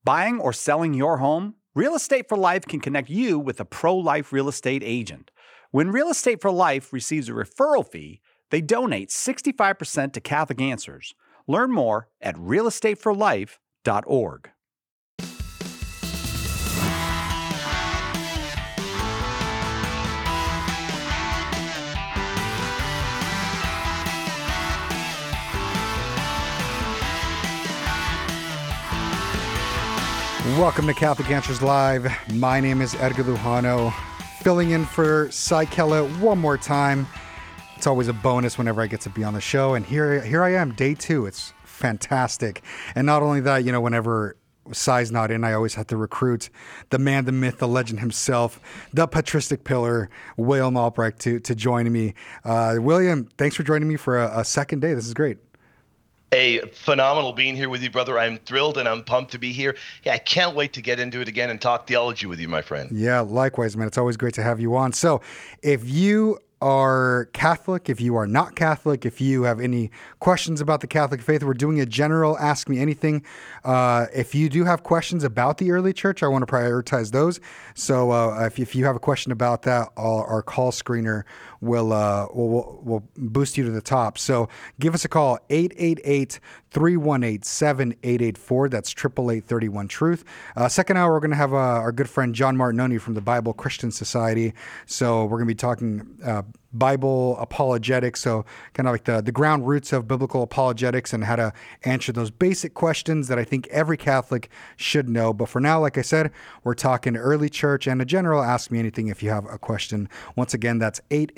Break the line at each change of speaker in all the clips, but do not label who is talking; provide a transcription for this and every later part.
Buying or selling your home? Real Estate for Life can connect you with a pro-life real estate agent. When Real Estate for Life receives a referral fee, they donate 65% to Catholic Answers. Learn more at realestateforlife.org.
Welcome to Catholic Answers Live. My name is Edgar Lujano, filling in for Cy Kella one more time. It's always a bonus whenever I get to be on the show, and here I am, day 2. It's fantastic. And not only that, whenever Cy's not in, I always have to recruit the man, the myth, the legend himself, the patristic pillar, William Albrecht, to join me. William, thanks for joining me for a second day. This is great.
Hey, phenomenal being here with you, brother. I'm thrilled and I'm pumped to be here. Yeah, I can't wait to get into it again and talk theology with you, my friend.
Yeah, likewise, man. It's always great to have you on. So if you are Catholic, if you are not Catholic, if you have any questions about the Catholic faith, we're doing a general Ask Me Anything. If you do have questions about the early church, I want to prioritize those. So if you have a question about that, our call screener will boost you to the top. So give us a call, 888-318-7884. That's 888-31-TRUTH. Second hour, we're going to have our good friend John Martinoni from the Bible Christian Society. So we're going to be talking Bible apologetics, so kind of like the ground roots of biblical apologetics and how to answer those basic questions that I think every Catholic should know. But for now, like I said, we're talking early church and a general Ask Me Anything if you have a question. Once again, that's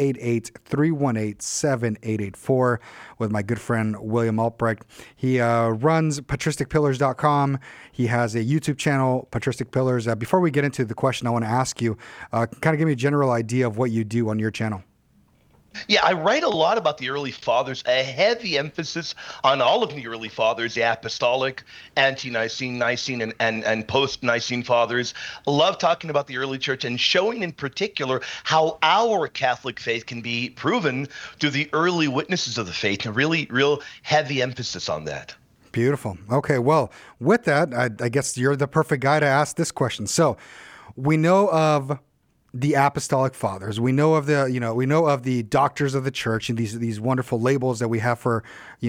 888-318-7884 with my good friend William Albrecht. He runs patristicpillars.com. He has a YouTube channel, Patristic Pillars. Before we get into the question, I want to ask you, kind of give me a general idea of what you do on your channel.
Yeah, I write a lot about the early fathers, a heavy emphasis on all of the early fathers, the apostolic, ante-Nicene, Nicene, and post-Nicene fathers. I love talking about the early church and showing in particular how our Catholic faith can be proven through the early witnesses of the faith, and real heavy emphasis on that.
Beautiful. Okay, well, with that, I guess you're the perfect guy to ask this question. So we know of the apostolic fathers. We know of the doctors of the church and these wonderful labels that we have for,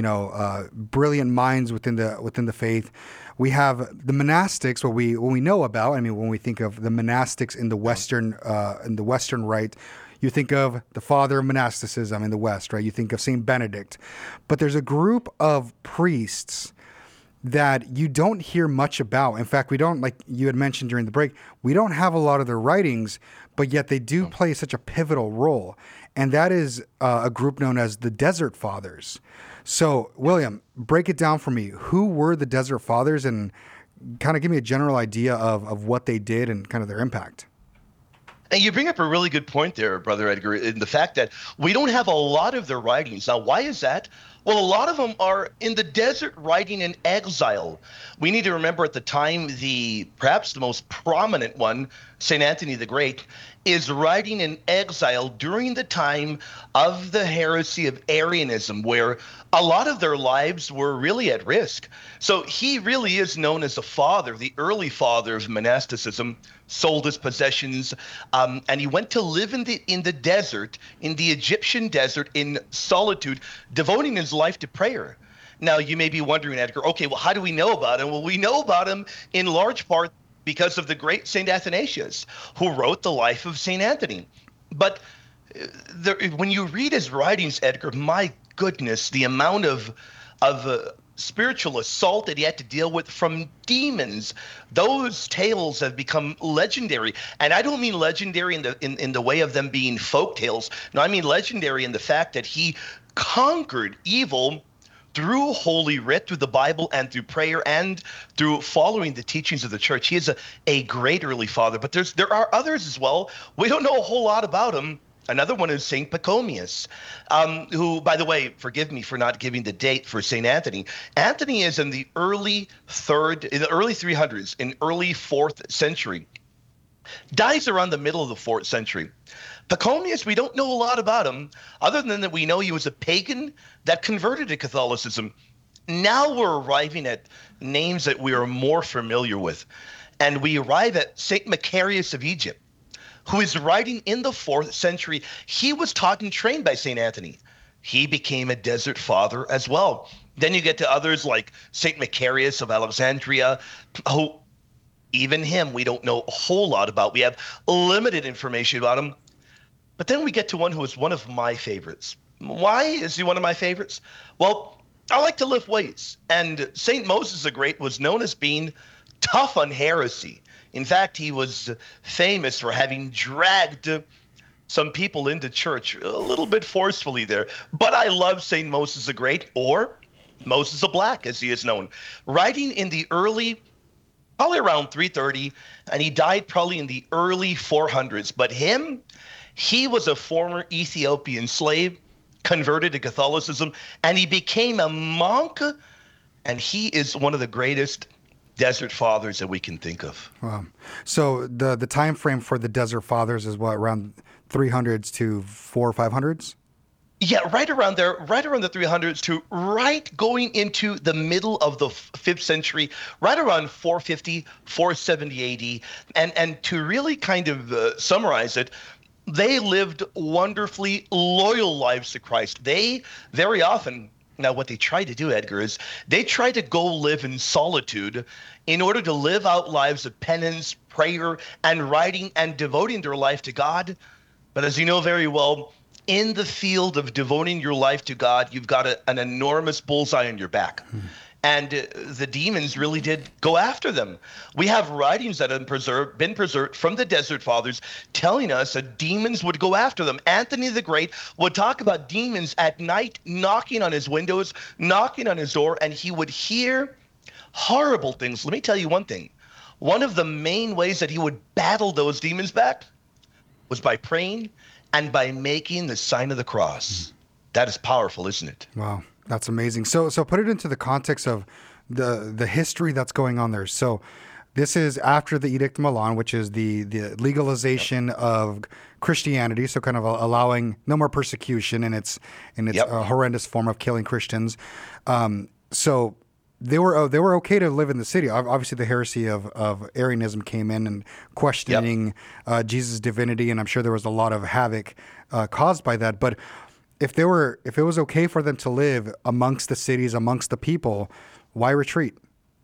brilliant minds within the faith. We have the monastics, what we know about. I mean, when we think of the monastics in the Western rite, you think of the father of monasticism in the West, right? You think of Saint Benedict. But there's a group of priests that you don't hear much about. In fact, we don't, like you had mentioned during the break, we don't have a lot of their writings, but yet they do play such a pivotal role. And that is a group known as the Desert Fathers. So, William, break it down for me. Who were the Desert Fathers, and kind of give me a general idea of what they did and kind of their impact?
And you bring up a really good point there, Brother Edgar, in the fact that we don't have a lot of their writings. Now, why is that? Well, a lot of them are in the desert writing in exile. We need to remember at the time, perhaps the most prominent one, St. Anthony the Great, is writing in exile during the time of the heresy of Arianism, where a lot of their lives were really at risk. So he really is known as the father, the early father of monasticism, sold his possessions, and he went to live in the desert, in the Egyptian desert, in solitude, devoting his life to prayer. Now, you may be wondering, Edgar, okay, well, how do we know about him? Well, we know about him in large part because of the great St. Athanasius, who wrote the life of St. Anthony. But when you read his writings, Edgar, my goodness, the amount of spiritual assault that he had to deal with from demons, those tales have become legendary. And I don't mean legendary in the way of them being folk tales. No, I mean legendary in the fact that he conquered evil through Holy Writ, through the Bible, and through prayer, and through following the teachings of the church. He is a great early father, but there are others as well. We don't know a whole lot about him. Another one is St. Pachomius, who, by the way, forgive me for not giving the date for St. Anthony. Anthony is in the early 300s, in early 4th century. Dies around the middle of the 4th century. Pachomius, we don't know a lot about him, other than that we know he was a pagan that converted to Catholicism. Now we're arriving at names that we are more familiar with. And we arrive at St. Macarius of Egypt, who is writing in the 4th century. He was taught and trained by St. Anthony. He became a desert father as well. Then you get to others like St. Macarius of Alexandria, who even him we don't know a whole lot about. We have limited information about him. But then we get to one who is one of my favorites. Why is he one of my favorites? Well, I like to lift weights. And St. Moses the Great was known as being tough on heresy. In fact, he was famous for having dragged some people into church a little bit forcefully there. But I love St. Moses the Great, or Moses the Black, as he is known, writing in the probably around 330, and he died probably in the early 400s. But he was a former Ethiopian slave, converted to Catholicism, and he became a monk, and he is one of the greatest desert fathers that we can think of.
Wow. So the time frame for the desert fathers is what, around 300s to 400s or 500s?
Yeah, right around there, right around the 300s to right going into the middle of the 5th century, right around 450, 470 AD. And to really kind of summarize it, they lived wonderfully loyal lives to Christ. They very often, now what they try to do, Edgar, is they try to go live in solitude in order to live out lives of penance, prayer, and writing and devoting their life to God. But as you know very well, in the field of devoting your life to God, you've got an enormous bullseye on your back. And the demons really did go after them. We have writings that have been preserved from the Desert Fathers telling us that demons would go after them. Anthony the Great would talk about demons at night knocking on his windows, knocking on his door, and he would hear horrible things. Let me tell you one thing. One of the main ways that he would battle those demons back was by praying and by making the sign of the cross. That is powerful, isn't it?
Wow. That's amazing. So put it into the context of the history that's going on there. So this is after the Edict of Milan, which is the legalization of Christianity. So kind of allowing no more persecution in its a horrendous form of killing Christians. So they were okay to live in the city. Obviously, the heresy of Arianism came in and questioning Jesus' divinity, and I'm sure there was a lot of havoc caused by that. But if it was okay for them to live amongst the cities, amongst the people, why retreat?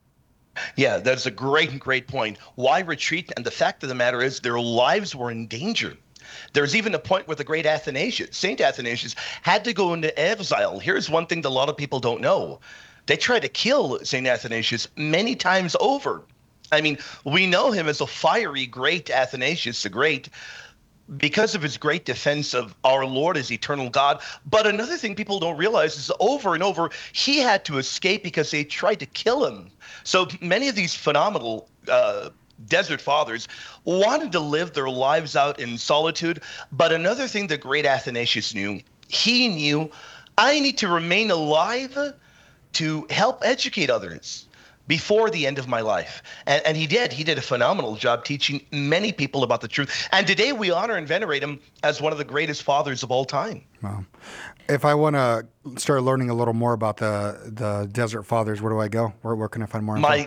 Yeah, that's a great point. Why retreat? And the fact of the matter is their lives were in danger. There's even a point where the great Athanasius, St. Athanasius, had to go into exile. Here's one thing that a lot of people don't know. They tried to kill St. Athanasius many times over. I mean, we know him as a fiery, great Athanasius the Great, because of his great defense of our Lord as eternal God. But another thing people don't realize is over and over, he had to escape because they tried to kill him. So many of these phenomenal desert fathers wanted to live their lives out in solitude. But another thing the great Athanasius knew, he knew, I need to remain alive to help educate others before the end of my life. And he did a phenomenal job teaching many people about the truth. And today we honor and venerate him as one of the greatest fathers of all time.
Wow. If I want to start learning a little more about the Desert Fathers, where do I go? Where can I find more info?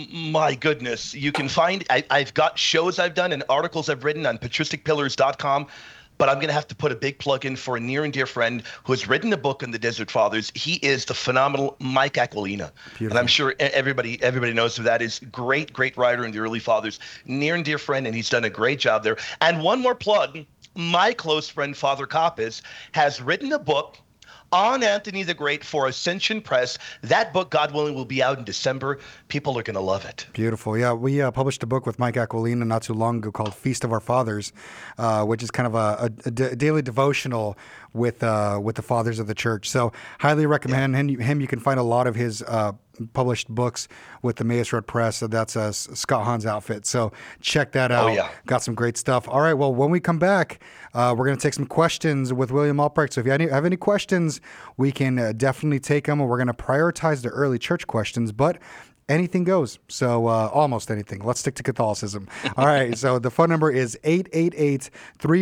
My goodness. You can find, I've got shows I've done and articles I've written on patristicpillars.com. But I'm going to have to put a big plug in for a near and dear friend who has written a book on the Desert Fathers. He is the phenomenal Mike Aquilina. Beautiful. And I'm sure everybody knows who that is. Great writer in the early fathers. Near and dear friend, and he's done a great job there. And one more plug. My close friend, Father Coppes, has written a book on Anthony the Great for Ascension Press. That book, God willing, will be out in December. People are going to love it.
Beautiful. Yeah, we published a book with Mike Aquilina not too long ago called Feast of Our Fathers, which is kind of a daily devotional with the fathers of the church. So highly recommend him. You can find a lot of his published books with the Emmaus Road Press. So that's Scott Hahn's outfit. So check that out. Oh, yeah. Got some great stuff. All right. Well, when we come back, we're going to take some questions with William Albrecht. So if you have any questions, we can definitely take them. And we're going to prioritize the early church questions, but anything goes. So almost anything. Let's stick to Catholicism. All right. So the phone number is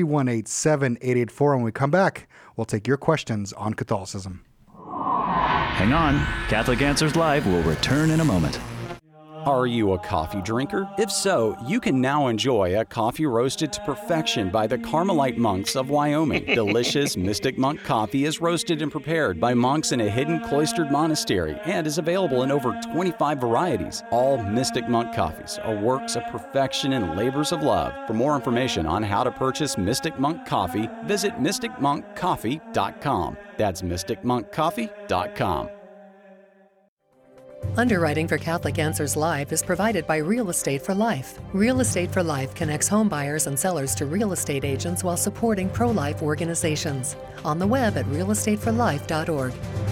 888-318-7884. When we come back, we'll take your questions on Catholicism.
Hang on, Catholic Answers Live will return in a moment.
Are you a coffee drinker? If so, you can now enjoy a coffee roasted to perfection by the Carmelite monks of Wyoming. Delicious Mystic Monk coffee is roasted and prepared by monks in a hidden cloistered monastery and is available in over 25 varieties. All Mystic Monk coffees are works of perfection and labors of love. For more information on how to purchase Mystic Monk coffee, visit mysticmonkcoffee.com. That's mysticmonkcoffee.com.
Underwriting for Catholic Answers Live is provided by Real Estate for Life. Real Estate for Life connects home buyers and sellers to real estate agents while supporting pro-life organizations. On the web at realestateforlife.org.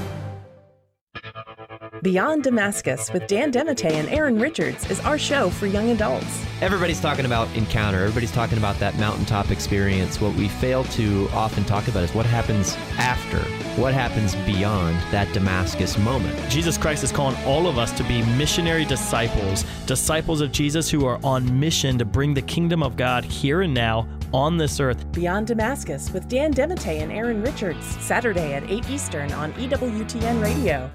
Beyond Damascus with Dan Demite and Aaron Richards is our show for young adults.
Everybody's talking about encounter. Everybody's talking about that mountaintop experience. What we fail to often talk about is what happens after, what happens beyond that Damascus moment.
Jesus Christ is calling all of us to be missionary disciples, disciples of Jesus who are on mission to bring the kingdom of God here and now on this earth.
Beyond Damascus with Dan Demite and Aaron Richards, Saturday at 8 Eastern on EWTN Radio.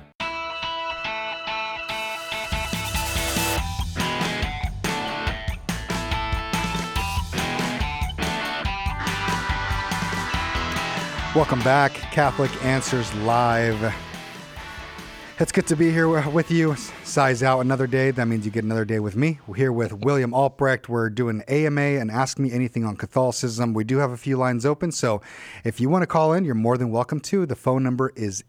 Welcome back, Catholic Answers Live. It's good to be here with you. Size out another day. That means you get another day with me. We're here with William Albrecht. We're doing AMA and Ask Me Anything on Catholicism. We do have a few lines open, so if you want to call in, you're more than welcome to. The phone number is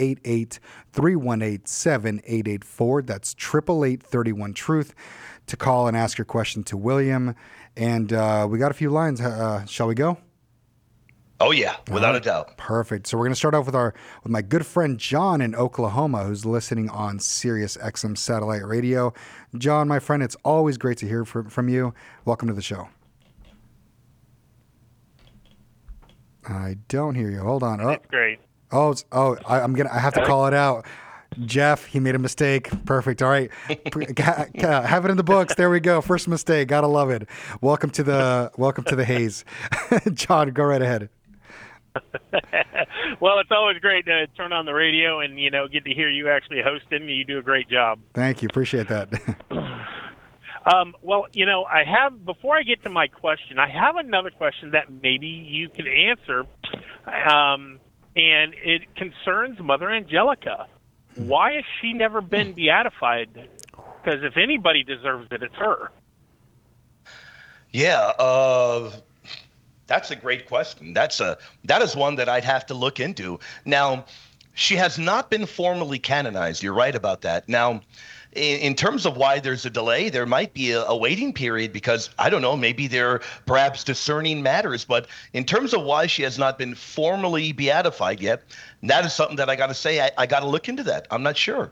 888-318-7884. That's 888-31-TRUTH to call and ask your question to William. And we got a few lines. Shall we go?
Oh, yeah, without a doubt.
Perfect. So we're going to start off with my good friend John in Oklahoma, who's listening on Sirius XM satellite radio. John, my friend, it's always great to hear from you. Welcome to the show. I don't hear you. Hold on. Oh,
that's great.
I have to call it out. Jeff, he made a mistake. Perfect. All right. Have it in the books. There we go. First mistake. Gotta love it. Welcome to the haze. John, go right ahead.
Well, it's always great to turn on the radio and, get to hear you actually hosting. You do a great job.
Thank you. Appreciate that.
Before I get to my question, I have another question that maybe you can answer. And it concerns Mother Angelica. Why has she never been beatified? Because if anybody deserves it, it's her.
Yeah, that's a great question. That is one that I'd have to look into. Now, she has not been formally canonized. You're right about that. Now, in terms of why there's a delay, there might be a waiting period because, I don't know, maybe they're perhaps discerning matters. But in terms of why she has not been formally beatified yet, that is something that I got to say, I got to look into that. I'm not sure.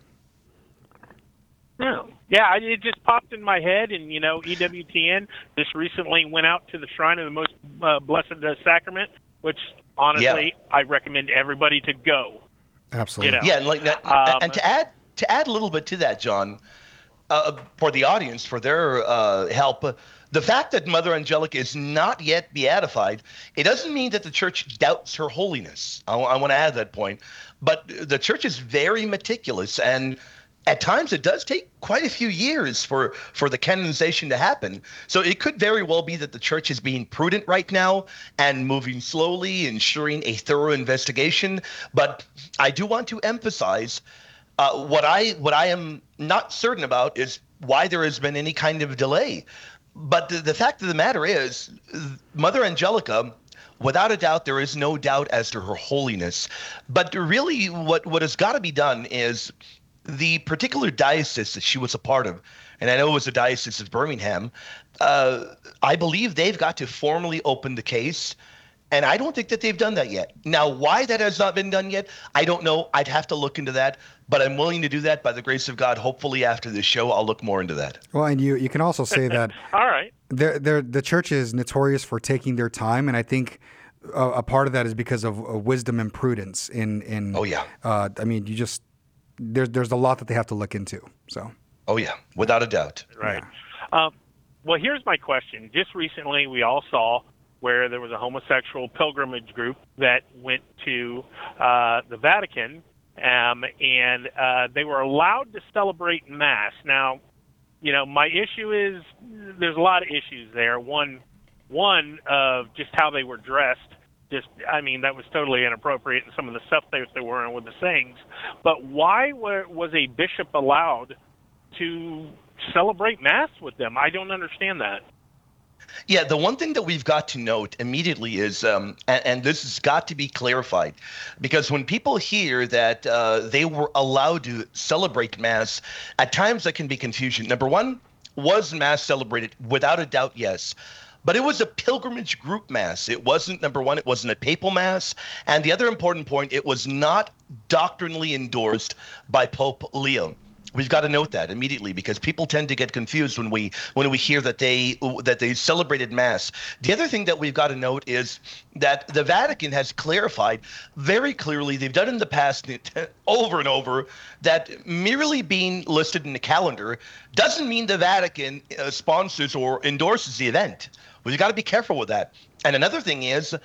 Yeah, it just popped in my head, and, EWTN just recently went out to the Shrine of the Most Blessed Sacrament, which, honestly, I recommend everybody to go.
Absolutely.
Yeah, and like that, and to add a little bit to that, John, for the audience, for their help, the fact that Mother Angelica is not yet beatified, it doesn't mean that the Church doubts her holiness. I want to add that point. But the Church is very meticulous, and at times it does take quite a few years for the canonization to happen. So it could very well be that the Church is being prudent right now and moving slowly, ensuring a thorough investigation. But I do want to emphasize what I am not certain about is why there has been any kind of delay. But the fact of the matter is, Mother Angelica, without a doubt, there is no doubt as to her holiness. But really what has got to be done is the particular diocese that she was a part of, and I know it was the Diocese of Birmingham, I believe they've got to formally open the case. And I don't think that they've done that yet. Now, why that has not been done yet, I don't know. I'd have to look into that. But I'm willing to do that by the grace of God. Hopefully after this show, I'll look more into that.
Well, and you can also say that
all right.
The Church is notorious for taking their time. And I think a part of that is because of wisdom and prudence. Oh, yeah. There's a lot that they have to look into. So.
Oh, yeah. Without a doubt.
Right. Yeah. Well, here's my question. Just recently, we all saw where there was a homosexual pilgrimage group that went to the Vatican and they were allowed to celebrate Mass. Now, my issue is there's a lot of issues there. One of just how they were dressed. That was totally inappropriate, and some of the stuff they were wearing with the sayings. But why was a bishop allowed to celebrate Mass with them? I don't understand that.
Yeah, the one thing that we've got to note immediately is, and this has got to be clarified, because when people hear that they were allowed to celebrate Mass, at times that can be confusion. Number one, was Mass celebrated? Without a doubt, yes. But it was a pilgrimage group Mass. It wasn't, number one, it wasn't a papal Mass. And the other important point, it was not doctrinally endorsed by Pope Leo. We've got to note that immediately, because people tend to get confused when we hear that they celebrated Mass. The other thing that we've got to note is that the Vatican has clarified very clearly, they've done in the past over and over, that merely being listed in the calendar doesn't mean the Vatican sponsors or endorses the event. We've got to be careful with that. And another thing is,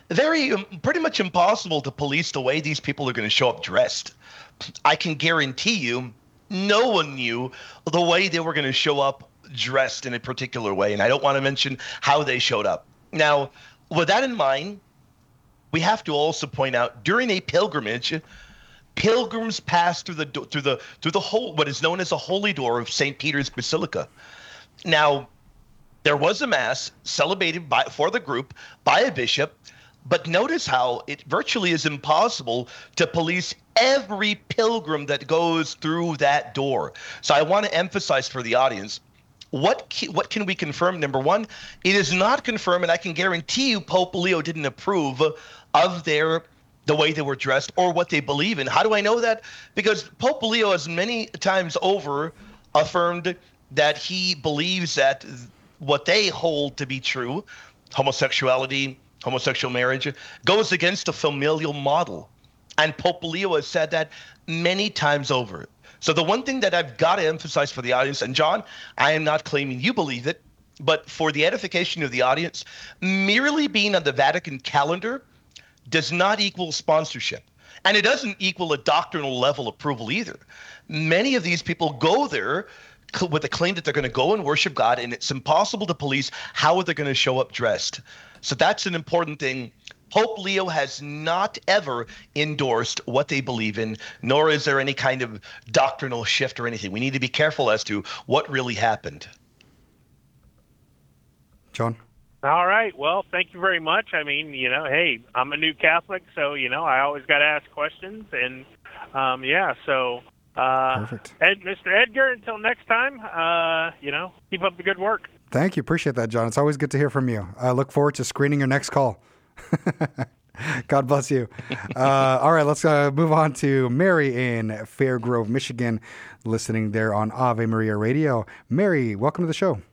pretty much impossible to police the way these people are going to show up dressed. I can guarantee you, no one knew the way they were going to show up dressed in a particular way. And I don't want to mention how they showed up. Now, with that in mind, we have to also point out, during a pilgrimage, pilgrims pass through the whole, what is known as the Holy Door of St. Peter's Basilica. Now, there was a Mass celebrated for the group by a bishop, but notice how it virtually is impossible to police every pilgrim that goes through that door. So I want to emphasize for the audience, what can we confirm? Number one, it is not confirmed, and I can guarantee you Pope Leo didn't approve of the way they were dressed or what they believe in. How do I know that? Because Pope Leo has many times over affirmed that he believes that what they hold to be true, homosexuality, homosexual marriage, goes against the familial model. And Pope Leo has said that many times over. So the one thing that I've got to emphasize for the audience, and John, I am not claiming you believe it, but for the edification of the audience, merely being on the Vatican calendar does not equal sponsorship. And it doesn't equal a doctrinal level approval either. Many of these people go there with the claim that they're going to go and worship God, and it's impossible to police how they're going to show up dressed. So that's an important thing. Pope Leo has not ever endorsed what they believe in, nor is there any kind of doctrinal shift or anything. We need to be careful as to what really happened.
John?
All right. Well, thank you very much. Hey, I'm a new Catholic, so, I always got to ask questions. And,
Perfect.
Mr. Edgar, until next time, keep up the good work.
Thank you. Appreciate that, John. It's always good to hear from you. I look forward to screening your next call. God bless you. All right, let's move on to Mary in Fairgrove, Michigan, listening there on Ave Maria Radio. Mary, welcome to the show.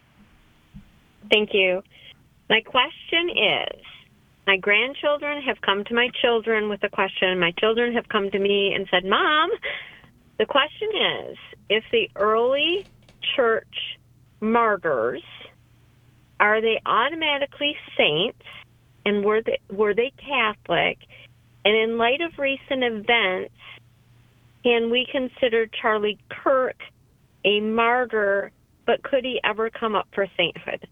Thank you. My question is, my grandchildren have come to my children with a question. My children have come to me and said, Mom, the question is, if the early church martyrs, are they automatically saints? And were they Catholic? And in light of recent events, can we consider Charlie Kirk a martyr, but could he ever come up for sainthood?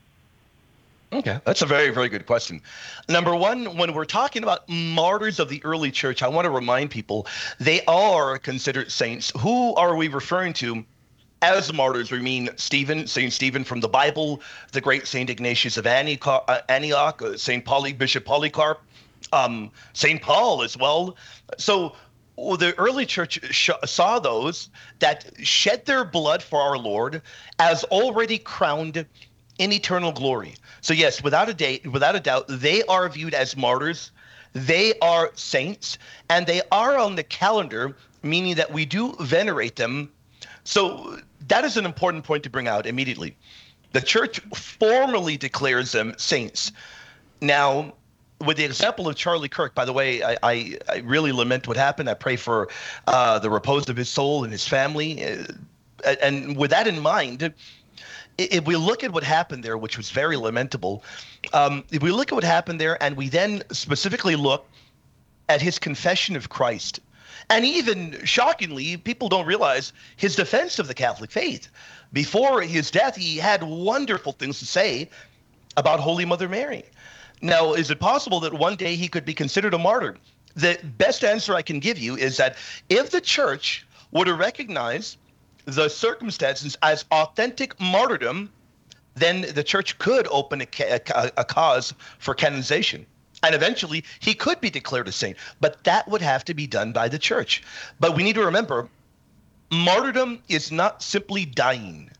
Okay, that's a very, very good question. Number one, when we're talking about martyrs of the early church, I want to remind people they are considered saints. Who are we referring to as martyrs? We mean Saint Stephen from the Bible, the great Saint Ignatius of Antioch, Bishop Polycarp, Saint Paul as well. So the early church saw those that shed their blood for our Lord as already crowned in eternal glory. So yes, without a doubt, they are viewed as martyrs. They are saints, and they are on the calendar, meaning that we do venerate them. So that is an important point to bring out immediately. The church formally declares them saints. Now, with the example of Charlie Kirk, by the way, I really lament what happened. I pray for the repose of his soul and his family. And with that in mind, if we look at what happened there, which was very lamentable, if we look at what happened there and we then specifically look at his confession of Christ, And even shockingly, people don't realize his defense of the Catholic faith. Before his death, he had wonderful things to say about Holy Mother Mary. Now, is it possible that one day he could be considered a martyr? The best answer I can give you is that if the church were to recognize the circumstances as authentic martyrdom, then the church could open a cause for canonization. And eventually, he could be declared a saint. But that would have to be done by the church. But we need to remember, martyrdom is not simply dying.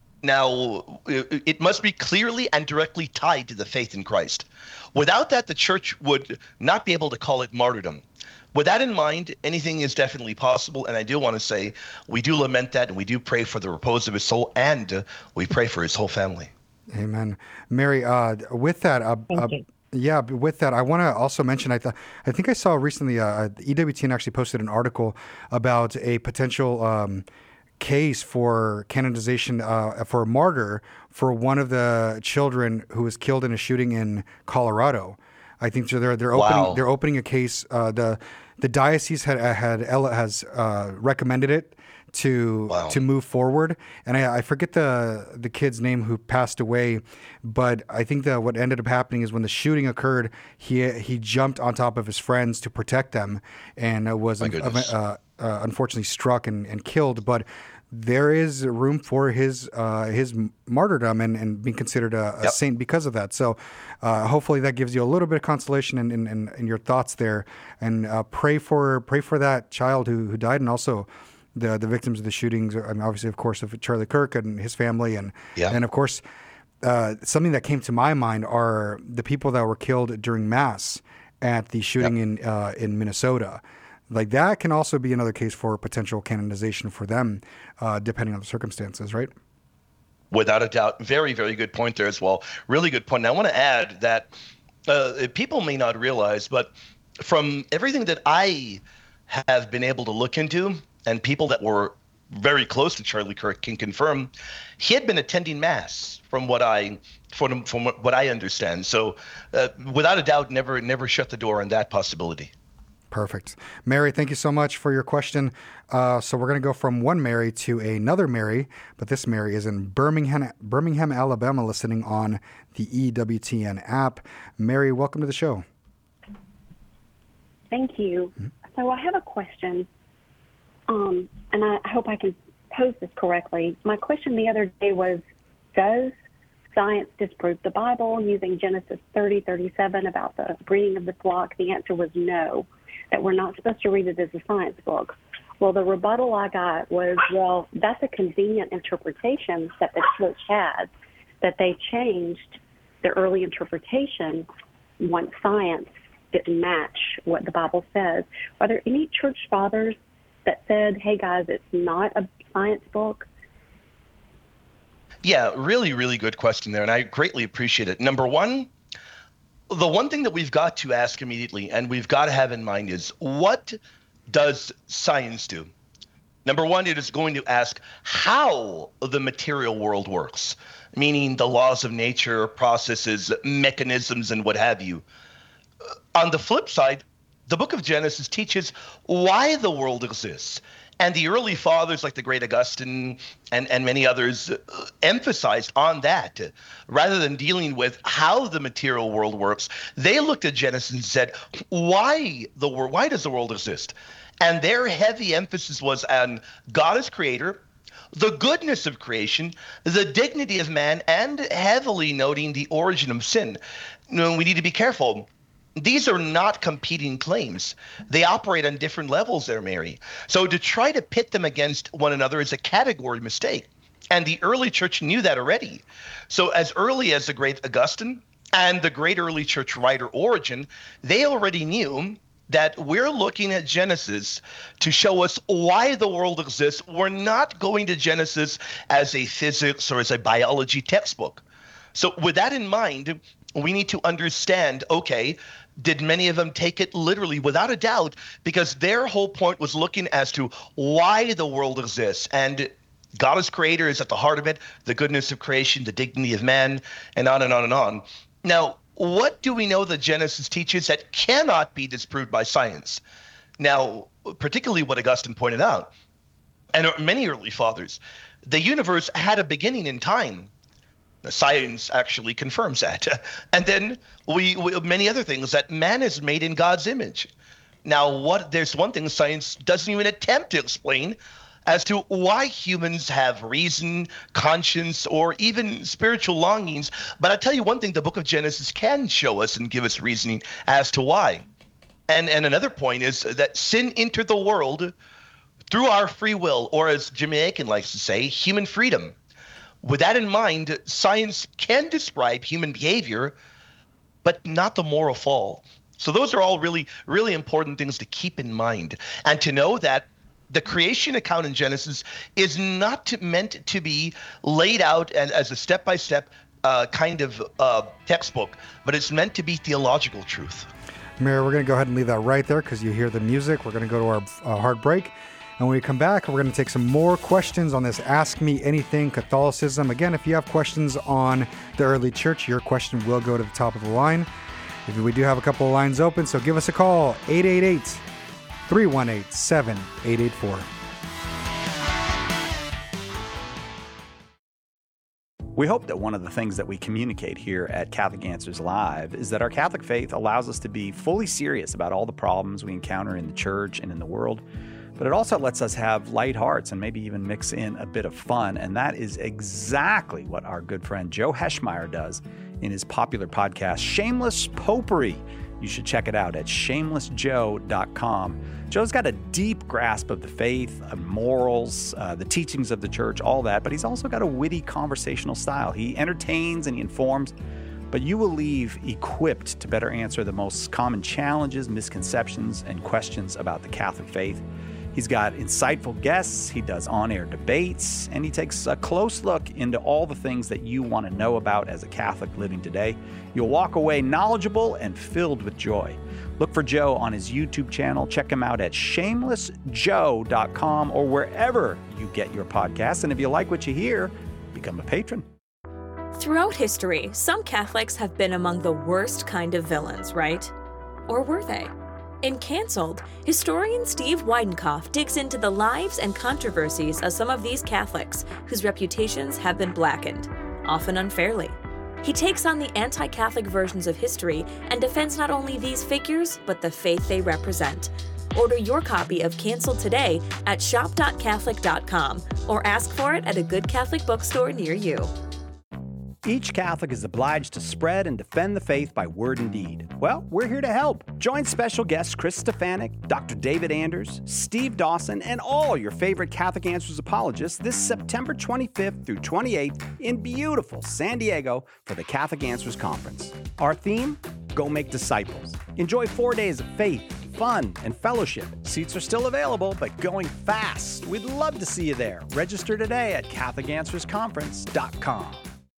Now, it must be clearly and directly tied to the faith in Christ. Without that, the church would not be able to call it martyrdom. With that in mind, anything is definitely possible. And I do want to say, we do lament that, and we do pray for the repose of his soul, and we pray for his whole family.
Amen. Mary, with that, yeah, with that, I want to also mention, I think I saw recently, EWTN actually posted an article about a potential case for canonization for a martyr for one of the children who was killed in a shooting in Colorado. I think so. They're opening a case. The diocese has recommended it to move forward, and I forget the kid's name who passed away, but I think that what ended up happening is when the shooting occurred, he jumped on top of his friends to protect them, and was unfortunately struck and killed. But there is room for his martyrdom and being considered a saint because of that. So hopefully that gives you a little bit of consolation in your thoughts there, and pray for that child who died, and also the victims of the shootings, and obviously, of course, of Charlie Kirk and his family, and of course, something that came to my mind are the people that were killed during Mass at the shooting in Minnesota. Like, that can also be another case for potential canonization for them, depending on the circumstances, right?
Without a doubt. Very, very good point there as well. Really good point. And I want to add that people may not realize, but from everything that I have been able to look into, and people that were very close to Charlie Kirk can confirm, he had been attending Mass from what I understand. So without a doubt, never shut the door on that possibility.
Perfect. Mary, thank you so much for your question. So we're going to go from one Mary to another Mary, but this Mary is in Birmingham, Alabama, listening on the EWTN app. Mary, welcome to the show.
Thank you. So I have a question, and I hope I can pose this correctly. My question the other day was, does science disprove the Bible using Genesis 30:37 about the breeding of the flock? The answer was no, that we're not supposed to read it as a science book. Well, the rebuttal I got was, well, that's a convenient interpretation that the church had, that they changed their early interpretation once science didn't match what the Bible says. Are there any church fathers that said, hey, guys, it's not a science book?
Yeah, really, really good question there, and I greatly appreciate it. Number one, the one thing that we've got to ask immediately, and we've got to have in mind, is what does science do? Number one, it is going to ask how the material world works, meaning the laws of nature, processes, mechanisms, and what have you. On the flip side, the book of Genesis teaches why the world exists. And the early fathers, like the great Augustine and many others, emphasized on that. Rather than dealing with how the material world works, they looked at Genesis and said, why does the world exist? And their heavy emphasis was on God as creator, the goodness of creation, the dignity of man, and heavily noting the origin of sin. We need to be careful. These are not competing claims. They operate on different levels there, Mary. So to try to pit them against one another is a category mistake. And the early church knew that already. So as early as the great Augustine and the great early church writer Origen, they already knew that we're looking at Genesis to show us why the world exists. We're not going to Genesis as a physics or as a biology textbook. So with that in mind, we need to understand, okay, did many of them take it literally? Without a doubt, because their whole point was looking as to why the world exists. And God as creator is at the heart of it, the goodness of creation, the dignity of man, and on and on and on. Now, what do we know that Genesis teaches that cannot be disproved by science? Now, particularly what Augustine pointed out, and many early fathers, the universe had a beginning in time. Science actually confirms that. And then we many other things, that man is made in God's image. Now, there's one thing science doesn't even attempt to explain as to why humans have reason, conscience, or even spiritual longings. But I'll tell you one thing, the book of Genesis can show us and give us reasoning as to why. And another point is that sin entered the world through our free will, or as Jim Aiken likes to say, human freedom. With that in mind, science can describe human behavior, but not the moral fall. So those are all really, really important things to keep in mind. And to know that the creation account in Genesis is not meant to be laid out as a step-by-step kind of textbook, but it's meant to be theological truth.
Mary, we're going to go ahead and leave that right there because you hear the music. We're going to go to our hard break. And when we come back, we're going to take some more questions on this Ask Me Anything Catholicism. Again, if you have questions on the early church, your question will go to the top of the line. We do have a couple of lines open, so give us a call, 888-318-7884.
We hope that one of the things that we communicate here at Catholic Answers Live is that our Catholic faith allows us to be fully serious about all the problems we encounter in the church and in the world, but it also lets us have light hearts and maybe even mix in a bit of fun. And that is exactly what our good friend Joe Heschmeyer does in his popular podcast, Shameless Popery. You should check it out at shamelessjoe.com. Joe's got a deep grasp of the faith, of morals, the teachings of the church, all that, but he's also got a witty conversational style. He entertains and he informs, but you will leave equipped to better answer the most common challenges, misconceptions, and questions about the Catholic faith. He's got insightful guests, he does on-air debates, and he takes a close look into all the things that you want to know about as a Catholic living today. You'll walk away knowledgeable and filled with joy. Look for Joe on his YouTube channel. Check him out at shamelessjoe.com or wherever you get your podcasts. And if you like what you hear, become a patron.
Throughout history, some Catholics have been among the worst kind of villains, right? Or were they? In Cancelled, historian Steve Weidenkopf digs into the lives and controversies of some of these Catholics whose reputations have been blackened, often unfairly. He takes on the anti-Catholic versions of history and defends not only these figures, but the faith they represent. Order your copy of Cancelled today at shop.catholic.com or ask for it at a good Catholic bookstore near you.
Each Catholic is obliged to spread and defend the faith by word and deed. Well, we're here to help. Join special guests Chris Stefanik, Dr. David Anders, Steve Dawson, and all your favorite Catholic Answers apologists this September 25th through 28th in beautiful San Diego for the Catholic Answers Conference. Our theme? Go make disciples. Enjoy 4 days of faith, fun, and fellowship. Seats are still available, but going fast. We'd love to see you there. Register today at CatholicAnswersConference.com.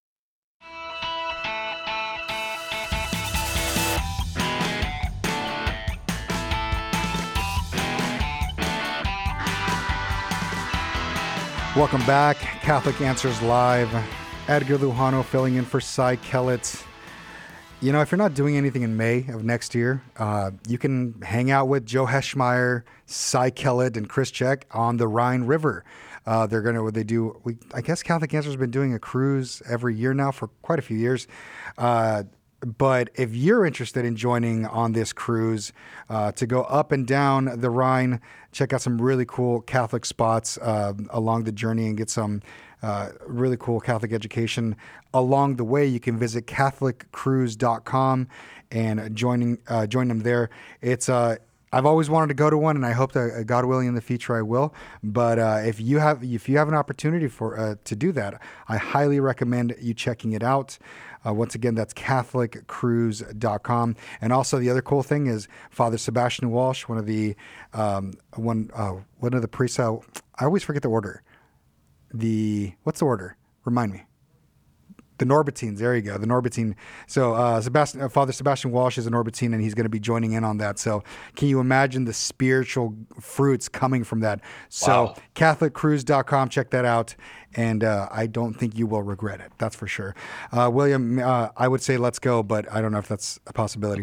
Welcome back, Catholic Answers Live. Edgar Lujano filling in for Cy Kellett. You know, if you're not doing anything in May of next year, you can hang out with Joe Heschmeyer, Cy Kellett, and Chris Check on the Rhine River. I guess Catholic Answers has been doing a cruise every year now for quite a few years. But if you're interested in joining on this cruise to go up and down the Rhine, check out some really cool Catholic spots along the journey and get some really cool Catholic education along the way, you can visit CatholicCruise.com and join them there. It's I've always wanted to go to one, and I hope that God willing in the future I will. But if you have an opportunity to do that, I highly recommend you checking it out. Once again, that's CatholicCruise.com. And also the other cool thing is Father Sebastian Walsh, one of the priests. I always forget the order. What's the order? Remind me. The Norbertines, there you go. The Norbertine. So Father Sebastian Walsh is a Norbertine, and he's going to be joining in on that. So can you imagine the spiritual fruits coming from that? So
Wow.
CatholicCruise.com, check that out, and I don't think you will regret it. That's for sure. William, I would say let's go, but I don't know if that's a possibility.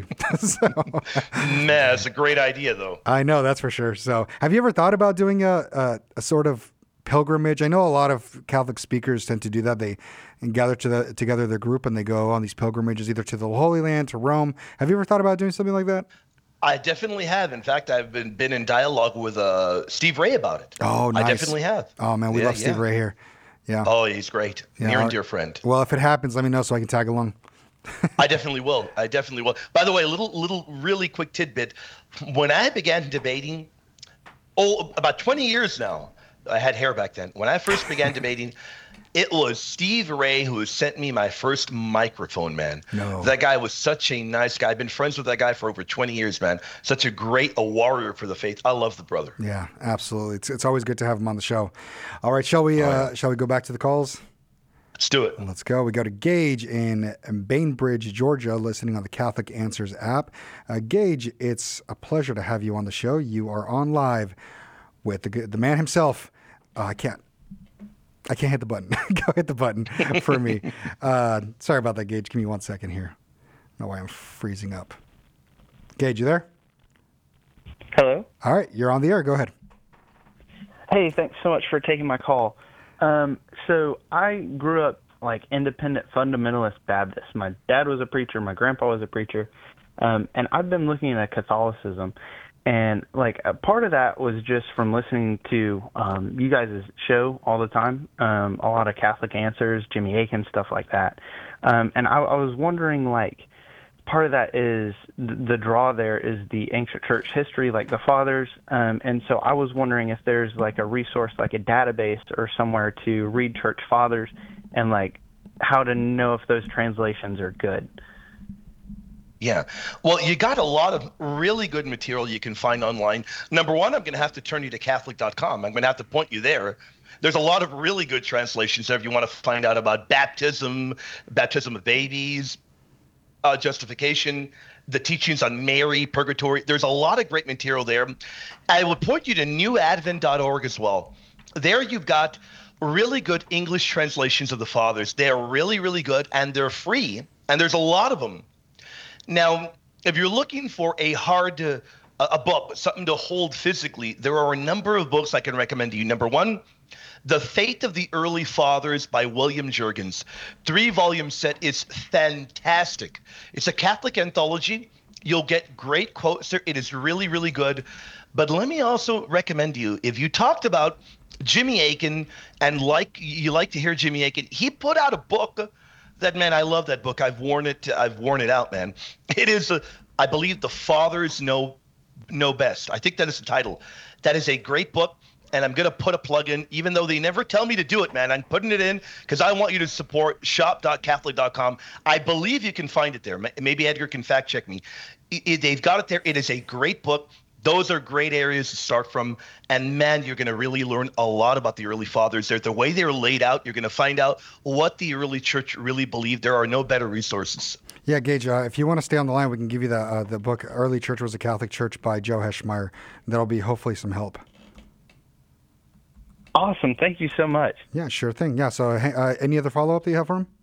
Man, it's a great idea, though.
I know, that's for sure. So have you ever thought about doing a sort of pilgrimage? I know a lot of Catholic speakers tend to do that. They gather together their group and they go on these pilgrimages either to the Holy Land, to Rome. Have you ever thought about doing something like that?
I definitely have. In fact, I've been in dialogue with Steve Ray about it.
Oh, nice.
I definitely have.
Oh, man, we love Steve Ray here. Yeah.
Oh, he's great.
Yeah,
Near and dear friend.
Well, if it happens, let me know so I can tag along.
I definitely will. By the way, a little really quick tidbit. When I began debating, about 20 years now, I had hair back then. When I first began debating, it was Steve Ray who sent me my first microphone, man.
No.
That guy was such a nice guy. I've been friends with that guy for over 20 years, man. Such a warrior for the faith. I love the brother.
Yeah, absolutely. It's always good to have him on the show. All right, shall we go back to the calls?
Let's do it.
Let's go. We go to Gage in Bainbridge, Georgia, listening on the Catholic Answers app. Gage, it's a pleasure to have you on the show. You are on live with the man himself. I can't hit the button. Go hit the button for me. Sorry about that, Gage. Give me 1 second here. I don't know why I'm freezing up. Gage, you there?
Hello?
All right, you're on the air. Go ahead.
Hey, thanks so much for taking my call. So I grew up like independent fundamentalist Baptist. My dad was a preacher. My grandpa was a preacher. And I've been looking at Catholicism. And like a part of that was just from listening to you guys' show all the time, a lot of Catholic Answers, Jimmy Akin, stuff like that. And I was wondering, like, part of that is the draw there is the ancient church history, like the fathers. And so I was wondering if there's like a resource, like a database or somewhere to read church fathers and like how to know if those translations are good.
Yeah. Well, you got a lot of really good material you can find online. Number one, I'm going to have to turn you to Catholic.com. I'm going to have to point you there. There's a lot of really good translations there if you want to find out about baptism of babies, justification, the teachings on Mary, purgatory. There's a lot of great material there. I would point you to newadvent.org as well. There you've got really good English translations of the fathers. They're really, really good, and they're free, and there's a lot of them. Now, if you're looking for a book, something to hold physically, there are a number of books I can recommend to you. Number one, The Faith of the Early Fathers by William Jurgens. 3-volume set is fantastic. It's a Catholic anthology. You'll get great quotes there. It is really, really good. But let me also recommend to you, if you talked about Jimmy Akin and you like to hear Jimmy Akin, he put out a book that, man, I love that book. I've worn it out, man. It is, I believe, The Fathers Know Best. I think that is the title. That is a great book, and I'm going to put a plug in, even though they never tell me to do it, man. I'm putting it in because I want you to support shop.catholic.com. I believe you can find it there. Maybe Edgar can fact check me. They've got it there. It is a great book. Those are great areas to start from. And, man, you're going to really learn a lot about the early fathers. The way they're laid out, you're going to find out what the early church really believed. There are no better resources.
Yeah, Gage, if you want to stay on the line, we can give you the book, Early Church Was a Catholic Church by Joe Heschmeyer. That'll be hopefully some help.
Awesome. Thank you so much.
Yeah, sure thing. Yeah, so any other follow-up that you have for him?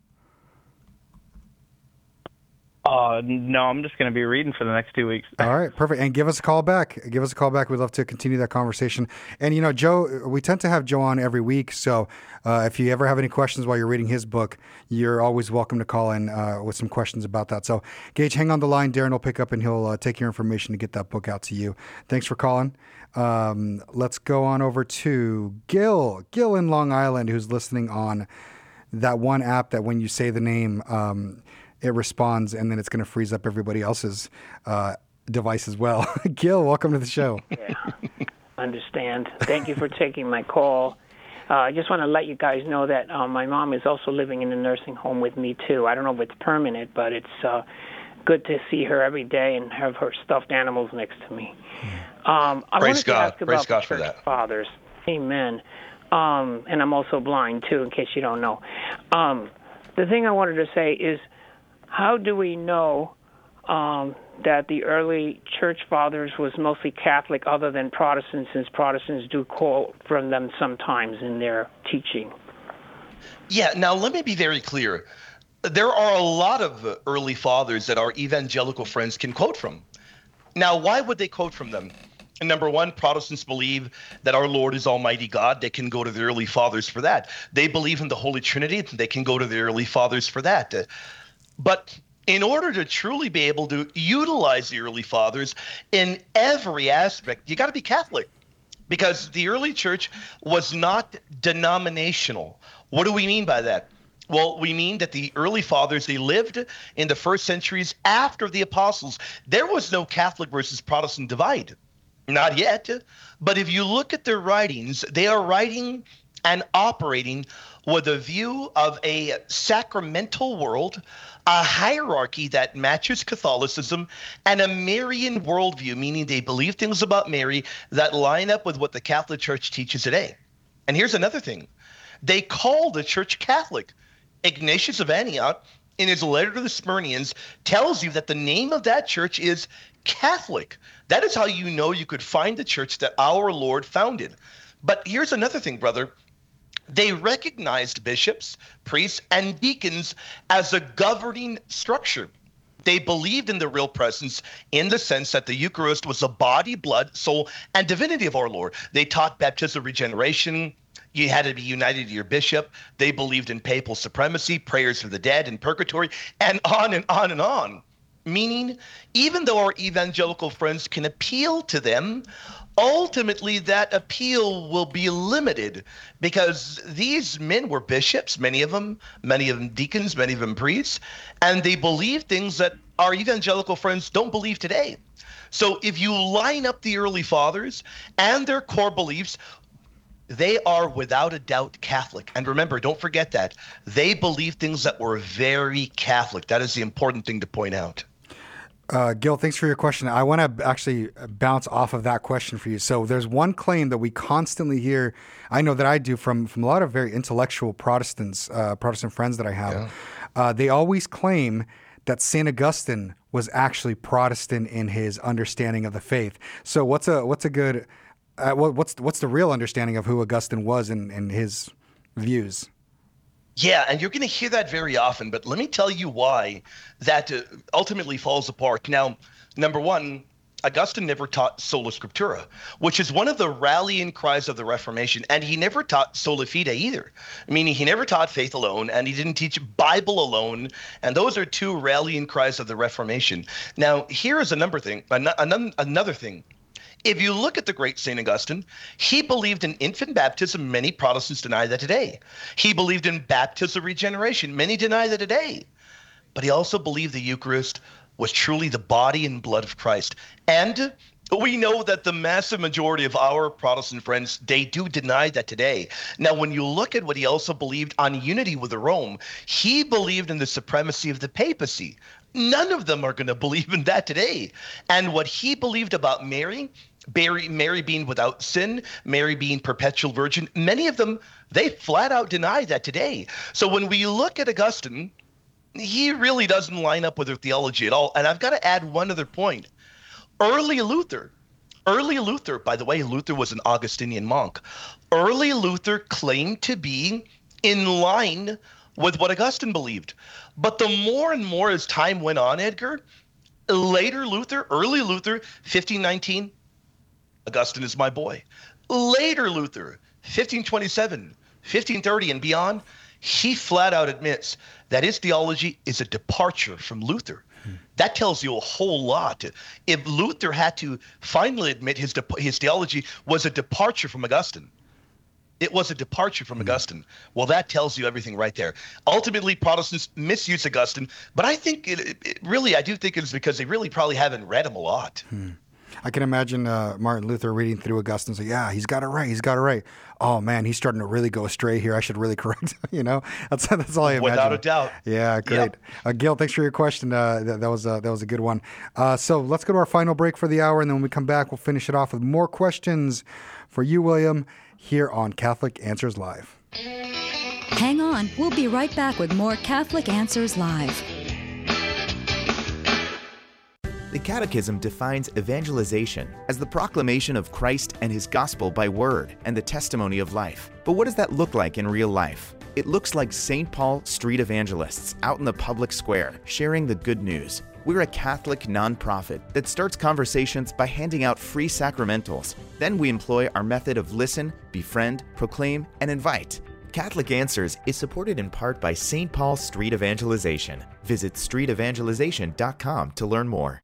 No, I'm just going to be reading for the next 2 weeks.
All right, perfect. And give us a call back. We'd love to continue that conversation. And, Joe, we tend to have Joe on every week. So if you ever have any questions while you're reading his book, you're always welcome to call in with some questions about that. So, Gage, hang on the line. Darren will pick up and he'll take your information to get that book out to you. Thanks for calling. Let's go on over to Gil in Long Island, who's listening on that one app that when you say the name, it responds, and then it's going to freeze up everybody else's device as well. Gil, welcome to the show.
Yeah, understand. Thank you for taking my call. I just want to let you guys know that my mom is also living in a nursing home with me, too. I don't know if it's permanent, but it's good to see her every day and have her stuffed animals next to me. I wanted to ask about the Church Fathers. Amen. And I'm also blind, too, in case you don't know. the thing I wanted to say is, how do we know that the early church fathers was mostly Catholic other than Protestants, since Protestants do call from them sometimes in their teaching?
Yeah, now let me be very clear. There are a lot of early fathers that our evangelical friends can quote from. Now, why would they quote from them? Number one, Protestants believe that our Lord is Almighty God. They can go to the early fathers for that. They believe in the Holy Trinity. They can go to the early fathers for that. But in order to truly be able to utilize the early fathers in every aspect, you got to be Catholic, because the early church was not denominational. What do we mean by that? Well, we mean that the early fathers, they lived in the first centuries after the apostles. There was no Catholic versus Protestant divide. Not yet. But if you look at their writings, they are writing and operating with a view of a sacramental world, a hierarchy that matches Catholicism, and a Marian worldview, meaning they believe things about Mary that line up with what the Catholic Church teaches today. And here's another thing. They call the church Catholic. Ignatius of Antioch, in his letter to the Smyrnians, tells you that the name of that church is Catholic. That is how you know you could find the church that our Lord founded. But here's another thing, brother. They recognized bishops, priests, and deacons as a governing structure. They believed in the real presence in the sense that the Eucharist was the body, blood, soul, and divinity of our Lord. They taught baptism, regeneration. You had to be united to your bishop. They believed in papal supremacy, prayers for the dead, and purgatory, and on and on and on. Meaning, even though our evangelical friends can appeal to them, ultimately that appeal will be limited, because these men were bishops, many of them deacons, many of them priests, and they believed things that our evangelical friends don't believe today. So if you line up the early fathers and their core beliefs, they are without a doubt Catholic. And remember, don't forget that. They believe things that were very Catholic. That is the important thing to point out.
Gil, thanks for your question. I want to actually bounce off of that question for you. So there's one claim that we constantly hear, I know that I do, from a lot of very intellectual Protestants, Protestant friends that I have. Yeah. They always claim that St. Augustine was actually Protestant in his understanding of the faith. So what's a good... what's the real understanding of who Augustine was in his views?
Yeah, and you're going to hear that very often, but let me tell you why that ultimately falls apart. Now, number one, Augustine never taught sola scriptura, which is one of the rallying cries of the Reformation, and he never taught sola fide either, meaning he never taught faith alone, and he didn't teach Bible alone, and those are two rallying cries of the Reformation. Now, here is another thing. If you look at the great St. Augustine, he believed in infant baptism. Many Protestants deny that today. He believed in baptism regeneration. Many deny that today. But he also believed the Eucharist was truly the body and blood of Christ. And we know that the massive majority of our Protestant friends, they do deny that today. Now, when you look at what he also believed on unity with Rome, he believed in the supremacy of the papacy. None of them are going to believe in that today. And what he believed about Mary being without sin, Mary being perpetual virgin, many of them, they flat out deny that today. So when we look at Augustine, he really doesn't line up with their theology at all. And I've got to add one other point. Early Luther, by the way, Luther was an Augustinian monk. Early Luther claimed to be in line with what Augustine believed. But the more and more as time went on, Edgar, early Luther, 1519, Augustine is my boy. Later Luther, 1527, 1530 and beyond, he flat out admits that his theology is a departure from Luther. That tells you a whole lot. If Luther had to finally admit his theology was a departure from Augustine, it was a departure from Augustine. Well, that tells you everything right there. Ultimately, Protestants misuse Augustine, but I think I do think it's because they really probably haven't read him a lot.
I can imagine Martin Luther reading through Augustine and say, yeah, he's got it right. Oh, man, he's starting to really go astray here. I should really correct him, That's all I imagine.
Without a doubt.
Yeah, great. Yep. Gil, thanks for your question. That was a good one. So let's go to our final break for the hour, and then when we come back, we'll finish it off with more questions for you, William, here on Catholic Answers Live.
Hang on, we'll be right back with more Catholic Answers Live.
The Catechism defines evangelization as the proclamation of Christ and His gospel by word and the testimony of life. But what does that look like in real life? It looks like St. Paul street evangelists out in the public square sharing the good news. We're a Catholic nonprofit that starts conversations by handing out free sacramentals. Then we employ our method of listen, befriend, proclaim, and invite. Catholic Answers is supported in part by St. Paul Street Evangelization. Visit streetevangelization.com to learn more.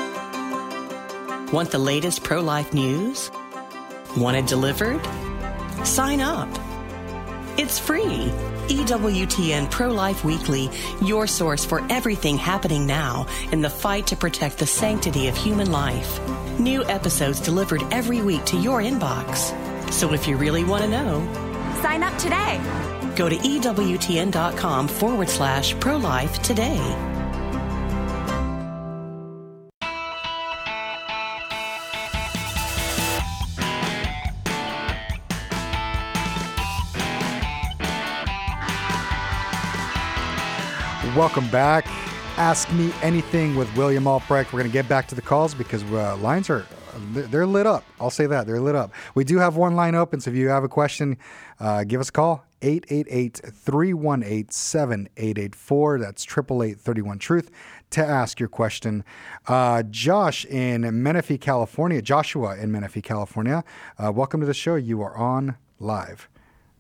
Want the latest pro-life news? Want it delivered? Sign up. It's free. EWTN Pro-Life Weekly, your source for everything happening now in the fight to protect the sanctity of human life. New episodes delivered every week to your inbox. So if you really want to know,
sign up today.
Go to EWTN.com/pro-life today.
Welcome back. Ask Me Anything with William Albrecht. We're going to get back to the calls because lines they're lit up. I'll say that. They're lit up. We do have one line open, so if you have a question, give us a call. 888-318-7884. That's 888-31-TRUTH to ask your question. Josh in Menifee, California. Joshua in Menifee, California. Welcome to the show. You are on live.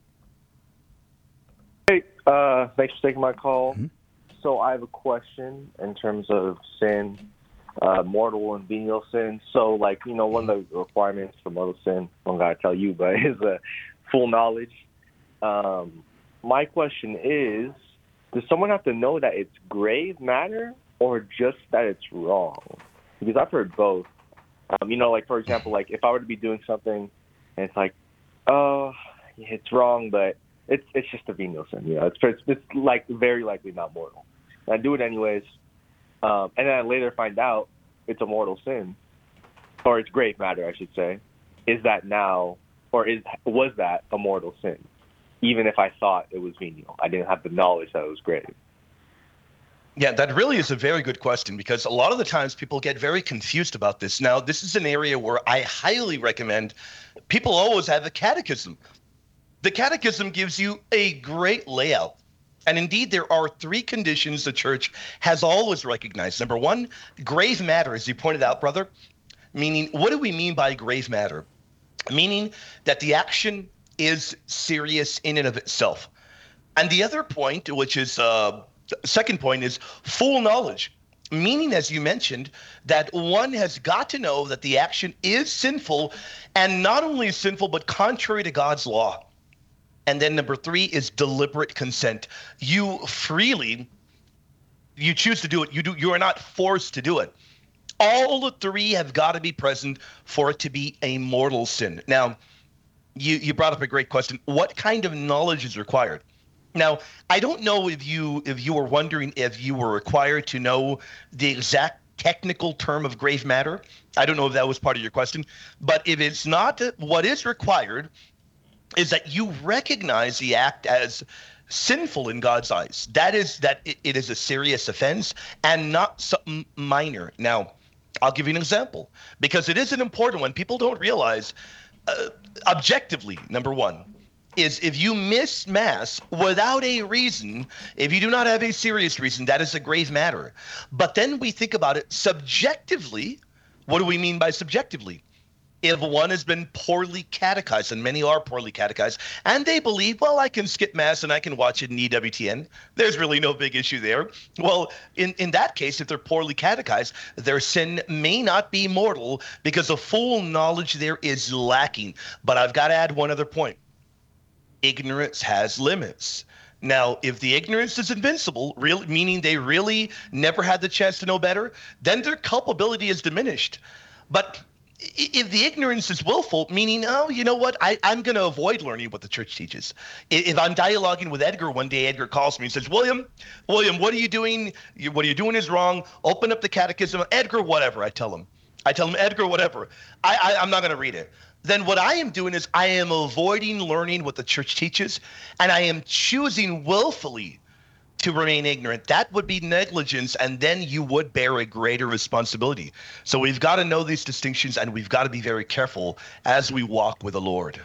Hey, thanks for taking my call. Mm-hmm. So I have a question in terms of sin, mortal and venial sin. So, like, you know, one of the requirements for mortal sin, I don't got to tell you, but is full knowledge. My question is, does someone have to know that it's grave matter or just that it's wrong? Because I've heard both. You know, like, for example, like, if I were to be doing something and it's like, oh, it's wrong, but it's just a venial sin. You know, it's like very likely not mortal. And I do it anyways, and then I later find out it's a mortal sin, or it's grave matter, I should say. Is that now, or was that a mortal sin? Even if I thought it was venial, I didn't have the knowledge that it was grave.
Yeah, that really is a very good question, because a lot of the times people get very confused about this. Now, this is an area where I highly recommend people always have a catechism. The catechism gives you a great layout. And indeed, there are 3 conditions the church has always recognized. Number 1, grave matter, as you pointed out, brother. Meaning, what do we mean by grave matter? Meaning that the action is serious in and of itself. And the other point, which is the second point, is full knowledge. Meaning, as you mentioned, that one has got to know that the action is sinful, and not only sinful, but contrary to God's law. And then number 3 is deliberate consent. You choose to do it. You are not forced to do it. All the 3 have got to be present for it to be a mortal sin. Now, you brought up a great question. What kind of knowledge is required? Now, I don't know if you were wondering if you were required to know the exact technical term of grave matter. I don't know if that was part of your question. But if it's not, what is required is that you recognize the act as sinful in God's eyes. That is that it is a serious offense and not something minor. Now, I'll give you an example, because it is an important one. People don't realize, objectively, number 1, is if you miss Mass without a reason, if you do not have a serious reason, that is a grave matter. But then we think about it subjectively. What do we mean by subjectively? If one has been poorly catechized, and many are poorly catechized, and they believe, well, I can skip Mass and I can watch it in EWTN, there's really no big issue there. Well, in that case, if they're poorly catechized, their sin may not be mortal because the full knowledge there is lacking. But I've got to add one other point. Ignorance has limits. Now, if the ignorance is invincible, meaning they really never had the chance to know better, then their culpability is diminished. But if the ignorance is willful, meaning, oh, you know what, I'm going to avoid learning what the church teaches. If I'm dialoguing with Edgar one day, Edgar calls me and says, William, what are you doing? What are you doing is wrong. Open up the catechism. Edgar, whatever, I tell him, Edgar, whatever. I'm not going to read it. then what I am doing is I am avoiding learning what the church teaches, and I am choosing willfully to remain ignorant. That would be negligence, and then you would bear a greater responsibility. So we've got to know these distinctions, and we've got to be very careful as we walk with the Lord.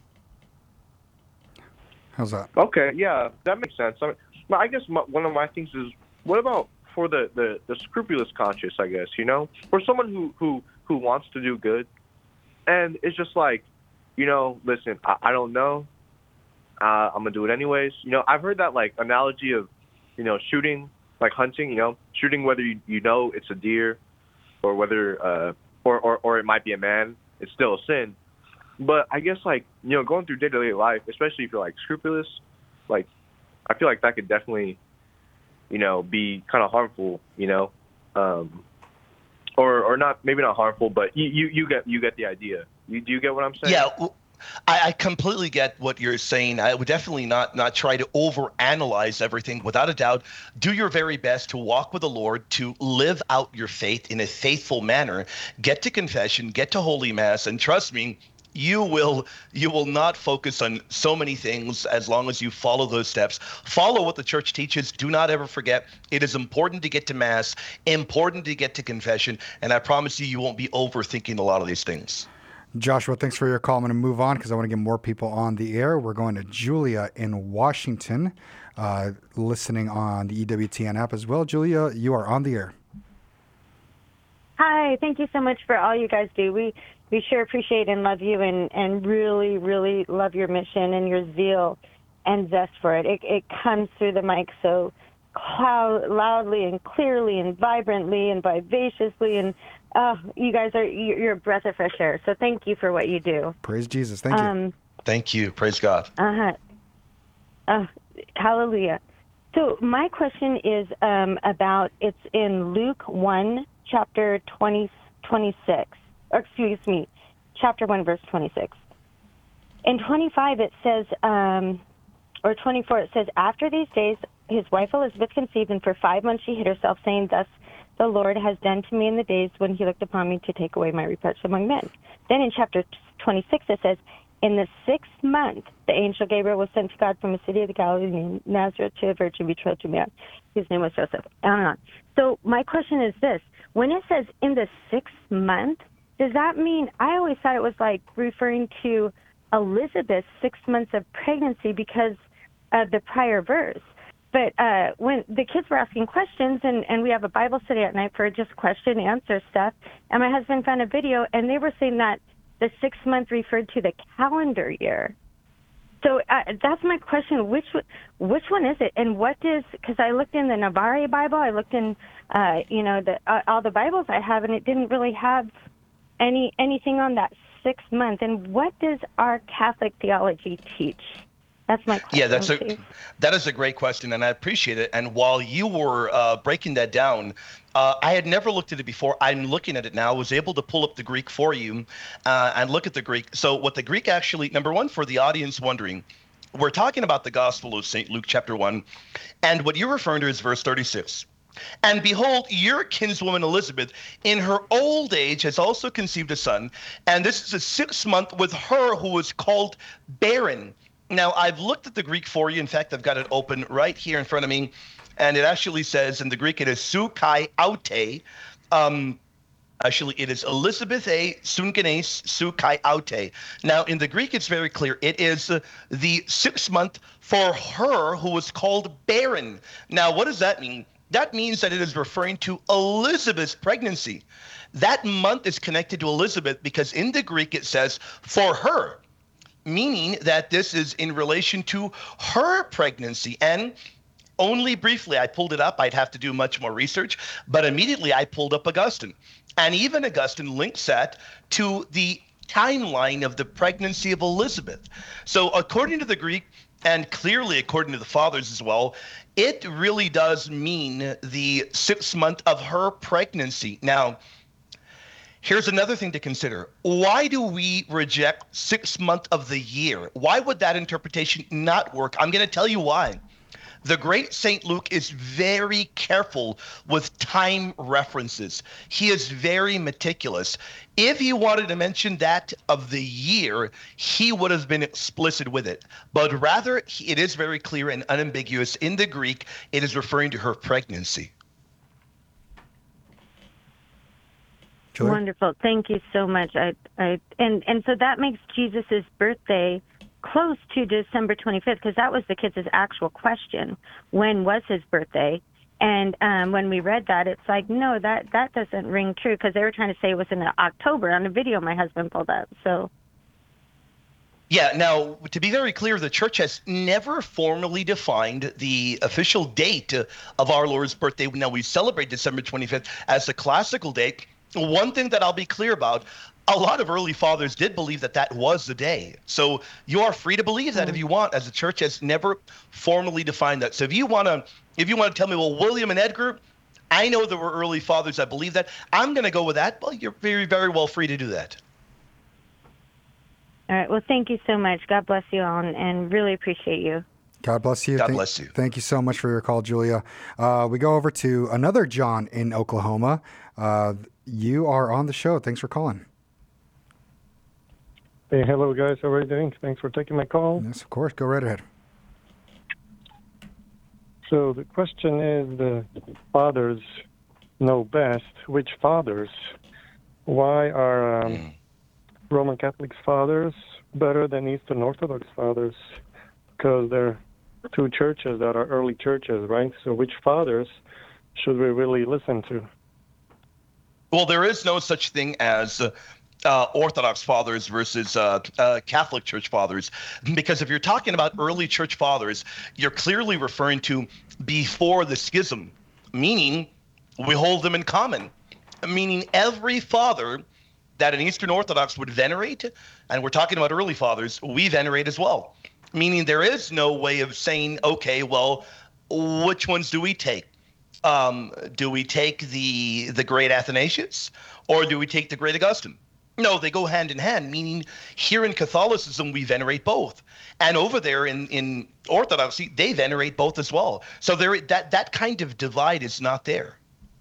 How's that?
Okay, yeah, that makes sense. I guess one of my things is, what about for the scrupulous conscious, I guess, for someone who wants to do good, and it's just like, listen, I don't know, I'm going to do it anyways. I've heard that, like, analogy of, shooting, like hunting, shooting whether you know it's a deer or whether, or it might be a man, it's still a sin. But I guess, like, going through day-to-day life, especially if you're, like, scrupulous, like, I feel like that could definitely, be kind of harmful, or not, maybe not harmful, but you get the idea. Do you get what I'm saying?
Yeah, I completely get what you're saying. I would definitely not try to overanalyze everything. Without a doubt, do your very best to walk with the Lord, to live out your faith in a faithful manner, get to confession, get to Holy Mass, and trust me, you will not focus on so many things as long as you follow those steps. Follow what the church teaches. Do not ever forget, it is important to get to Mass, important to get to confession, and I promise you won't be overthinking a lot of these things.
Joshua, thanks for your call. I'm going to move on because I want to get more people on the air. We're going to Julia in Washington, listening on the EWTN app as well. Julia, you are on the air.
Hi, thank you so much for all you guys do. We sure appreciate and love you and really, really love your mission and your zeal and zest for it. It comes through the mic so loudly and clearly and vibrantly and vivaciously, and you guys you're a breath of fresh air. So thank you for what you do.
Praise Jesus. Thank you.
Thank you. Praise God.
Hallelujah. So my question is about, it's in Luke 1, chapter 26. Chapter 1, verse 26. In 25, it says, or 24, it says, after these days, his wife Elizabeth conceived, and for 5 months she hid herself, saying, thus the Lord has done to me in the days when he looked upon me to take away my reproach among men. Then in chapter 26, it says, in the 6th month, the angel Gabriel was sent to God from a city of the Galilee named Nazareth to a virgin betrothed to a man whose name was Joseph. On and on. So my question is this. When it says in the 6th month, does that mean, I always thought it was like referring to Elizabeth's 6 months of pregnancy because of the prior verse. But when the kids were asking questions, and we have a Bible study at night for just question answer stuff, and my husband found a video, and they were saying that the 6th month referred to the calendar year. So that's my question. Which one is it? And what is, because I looked in the Navarre Bible, I looked in, all the Bibles I have, and it didn't really have anything on that 6th month. And what does our Catholic theology teach? That's my question.
Yeah, that is a great question, and I appreciate it. And while you were breaking that down, I had never looked at it before. I'm looking at it now. I was able to pull up the Greek for you and look at the Greek. So what the Greek actually, number one, for the audience wondering, we're talking about the Gospel of St. Luke chapter 1, and what you're referring to is verse 36. And behold, your kinswoman Elizabeth, in her old age, has also conceived a son, and this is the 6th month with her who was called barren. Now, I've looked at the Greek for you. In fact, I've got it open right here in front of me. And it actually says in the Greek, it is su kai aute. Actually, it is Elizabeth a sungenes su kai aute. Now, in the Greek, it's very clear. It is the 6th month for her who was called barren. Now, what does that mean? That means that it is referring to Elizabeth's pregnancy. That month is connected to Elizabeth because in the Greek, it says for her, meaning that this is in relation to her pregnancy. And only briefly, I pulled it up. I'd have to do much more research, but immediately I pulled up Augustine. And even Augustine links that to the timeline of the pregnancy of Elizabeth. So according to the Greek, and clearly according to the fathers as well, it really does mean the 6th month of her pregnancy. Now, here's another thing to consider. Why do we reject 6th month of the year? Why would that interpretation not work? I'm going to tell you why. The great St. Luke is very careful with time references. He is very meticulous. If he wanted to mention that of the year, he would have been explicit with it. But rather, it is very clear and unambiguous. In the Greek, it is referring to her pregnancy.
Julia?
Wonderful. Thank you so much. And so that makes Jesus' birthday close to December 25th, because that was the kids' actual question. When was his birthday? And when we read that, it's like, no, that doesn't ring true, because they were trying to say it was in October on a video my husband pulled up. So.
Yeah, now, to be very clear, the church has never formally defined the official date of our Lord's birthday. Now, we celebrate December 25th as the classical date. One thing that I'll be clear about, a lot of early fathers did believe that that was the day. So you are free to believe that if you want, as the church has never formally defined that. So if you want to tell me, well, William and Edgar, I know there were early fathers that believe that, I'm going to go with that. Well, you're very, very well free to do that.
All right. Well, thank you so much. God bless you all, and really appreciate you.
God bless you.
God bless you.
Thank you so much for your call, Julia. We go over to another John in Oklahoma. You are on the show. Thanks for calling.
Hey, hello, guys. How are you doing? Thanks for taking my call.
Yes, of course. Go right ahead.
So the question is, the fathers know best. Which fathers? Why are Roman Catholic fathers better than Eastern Orthodox fathers? Because they're two churches that are early churches, right? So which fathers should we really listen to?
Well, there is no such thing as Orthodox fathers versus Catholic Church fathers, because if you're talking about early church fathers, you're clearly referring to before the schism, meaning we hold them in common, meaning every father that an Eastern Orthodox would venerate, and we're talking about early fathers, we venerate as well, meaning there is no way of saying, okay, well, which ones do we take? Do we take the great Athanasius, or do we take the great Augustine? No, they go hand in hand, meaning here in Catholicism, we venerate both. And over there in Orthodoxy, they venerate both as well. So that kind of divide is not there.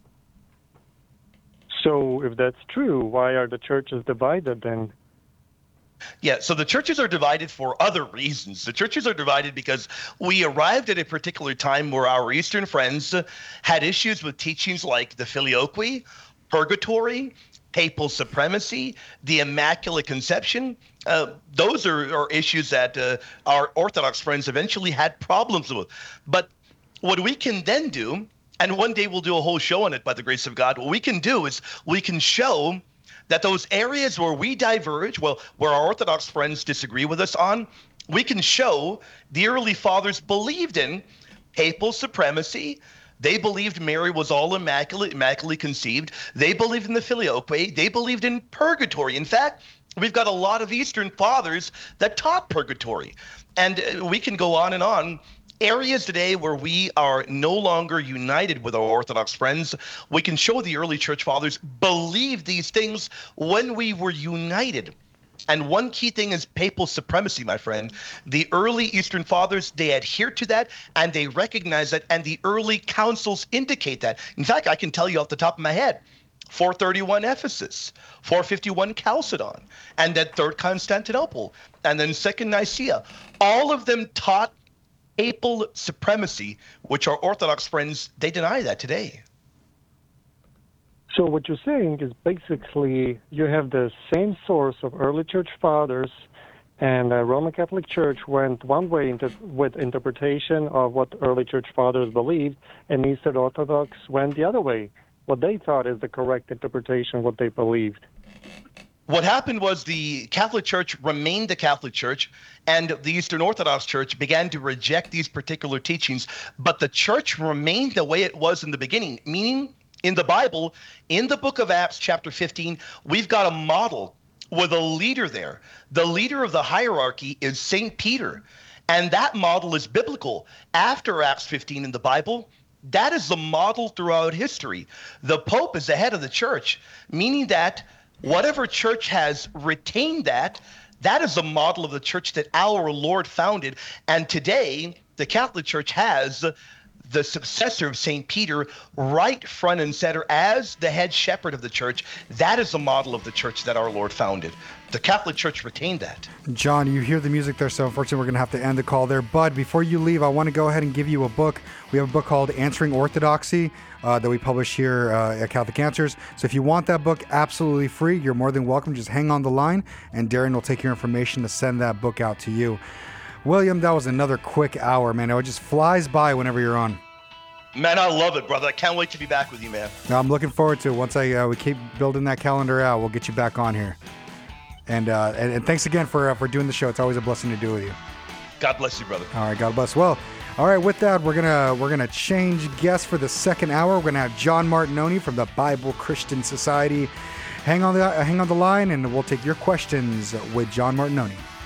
So if that's true, why are the churches divided then?
Yeah, so the churches are divided for other reasons. The churches are divided because we arrived at a particular time where our Eastern friends had issues with teachings like the Filioque, purgatory, papal supremacy, the Immaculate Conception. Those are issues that our Orthodox friends eventually had problems with. But what we can then do, and one day we'll do a whole show on it by the grace of God, what we can do is we can show that those areas where we diverge, well, where our Orthodox friends disagree with us on, we can show the early fathers believed in papal supremacy. They believed Mary was all immaculately conceived. They believed in the Filioque. They believed in purgatory. In fact, we've got a lot of Eastern fathers that taught purgatory. And we can go on and on. Areas today where we are no longer united with our Orthodox friends, we can show the early church fathers believed these things when we were united. And one key thing is papal supremacy, my friend. The early Eastern fathers, they adhere to that, and they recognize that, and the early councils indicate that. In fact, I can tell you off the top of my head, 431 Ephesus, 451 Chalcedon, and then Third Constantinople, and then Second Nicaea. All of them taught papal supremacy, which our Orthodox friends, they deny that today.
So what you're saying is basically you have the same source of early church fathers, and the Roman Catholic Church went one way with interpretation of what early church fathers believed, and Eastern Orthodox went the other way, what they thought is the correct interpretation, what they believed.
What happened was the Catholic Church remained the Catholic Church, and the Eastern Orthodox Church began to reject these particular teachings, but the church remained the way it was in the beginning, meaning in the Bible, in the book of Acts chapter 15, we've got a model with a leader there. The leader of the hierarchy is St. Peter, and that model is biblical. After Acts 15 in the Bible, that is the model throughout history. The Pope is the head of the church, meaning that whatever church has retained that is the model of the church that our Lord founded. And today, the Catholic Church has the successor of St. Peter right front and center as the head shepherd of the church. That is the model of the church that our Lord founded. The Catholic Church retained that.
John, you hear the music there, so unfortunately we're going to have to end the call there. Bud, before you leave, I want to go ahead and give you a book. We have a book called Answering Orthodoxy that we publish here at Catholic Answers. So if you want that book absolutely free, you're more than welcome. Just hang on the line, and Darren will take your information to send that book out to you. William, that was another quick hour, man. It just flies by whenever you're on.
Man, I love it, brother. I can't wait to be back with you, man.
I'm looking forward to it. Once we keep building that calendar out, we'll get you back on here. And thanks again for doing the show. It's always a blessing to do with you.
God bless you, brother.
All right, God bless. Well, all right. With that, we're gonna change guests for the second hour. We're gonna have John Martinoni from the Bible Christian Society. Hang on the line, and we'll take your questions with John Martinoni.